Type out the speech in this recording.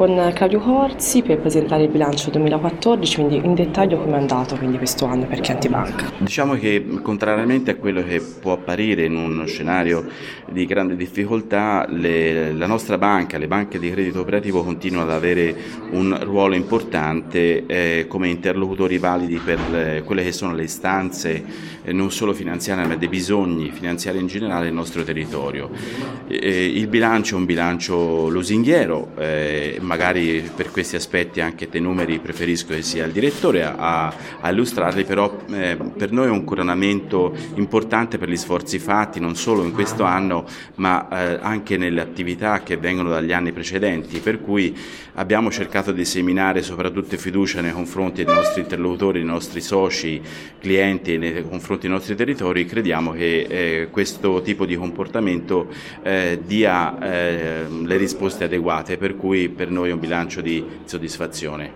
con Claudio Corsi per presentare il bilancio 2014, quindi in dettaglio come è andato quindi questo anno per Chianti Banca. Diciamo che contrariamente a quello che può apparire in uno scenario di grande difficoltà, la nostra banca, le banche di credito cooperativo continuano ad avere un ruolo importante come interlocutori validi per quelle che sono le istanze non solo finanziarie ma dei bisogni finanziari in generale del nostro territorio. Il bilancio è un bilancio lusinghiero, magari per questi aspetti anche dei numeri preferisco che sia il direttore a illustrarli, però per noi è un coronamento importante per gli sforzi fatti non solo in questo anno ma anche nelle attività che vengono dagli anni precedenti, per cui abbiamo cercato di seminare soprattutto fiducia nei confronti dei nostri interlocutori, dei nostri soci, clienti, nei confronti dei nostri territori. Crediamo che questo tipo di comportamento dia le risposte adeguate, per cui per noi è un bilancio di soddisfazione.